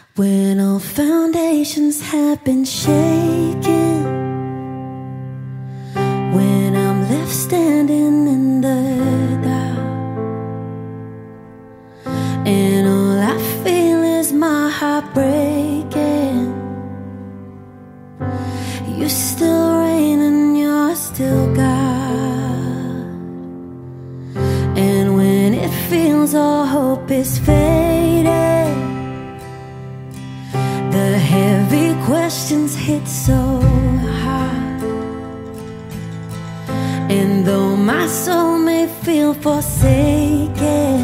When all foundations have been shaken, when I'm left standing in the dark, and all I feel is my heart breaking, you still reign and you're still God. And when it feels all hope is fading, the heavy questions hit so hard, and though my soul may feel forsaken,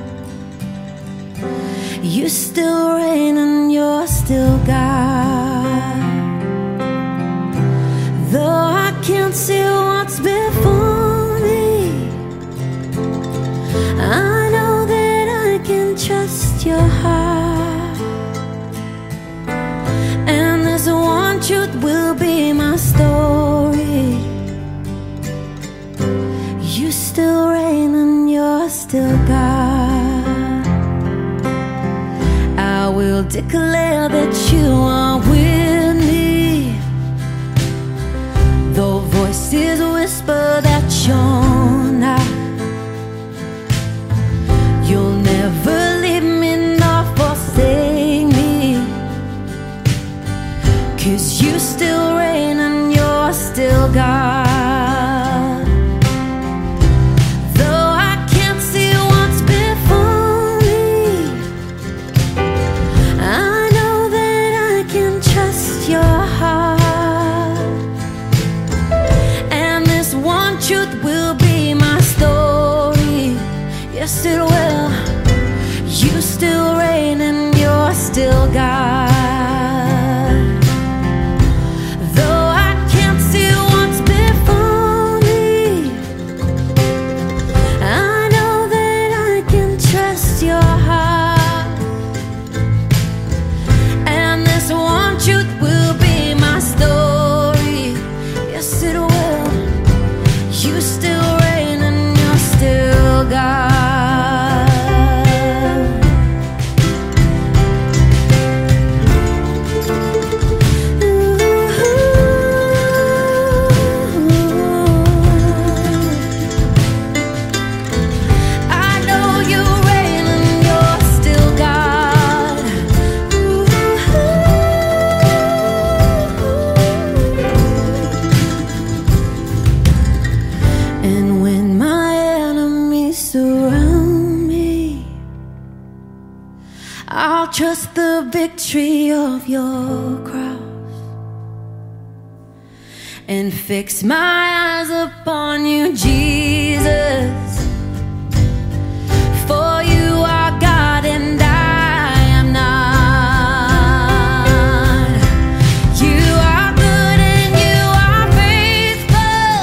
you still reign and you're still God. Though I can't see what's before me, I know that I can trust your heart. And this one truth will be my story: you still reign and you're still God. I will declare that you are with me, though voices whisper that you're not. You'll never leave me nor forsake me, 'cause you still reign and you're still God. Though I can't see what's before me, I know that I can trust your heart. And this one truth will be my story: yes, it will. You still reign and you're still God. Though I can't see what's before me, I know that I can trust your heart. And this one truth will be my story: yes, it will. You still reign and you're still God. And when my enemies surround me, I'll trust the victory of your cross and fix my eyes upon you, Jesus. For you are God and I am not. You are good and you are faithful,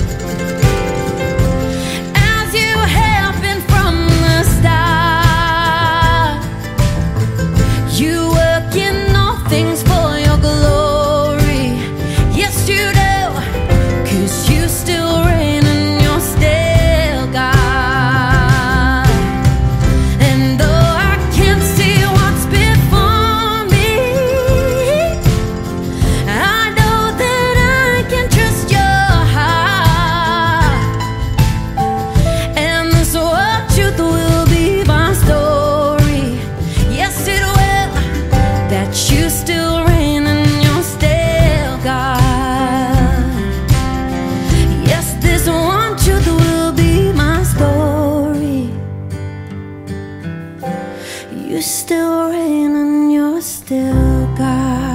as you have been from the start. You work in all things for your glory. Yes, you do, 'cause you still reign and you're still God. And though I can't see what's before me, I know that I can trust your heart. And this one truth will be my story: yes, it will. That you still reign and you're still God. Yes, this one truth will be my story: you still reign and you're still God.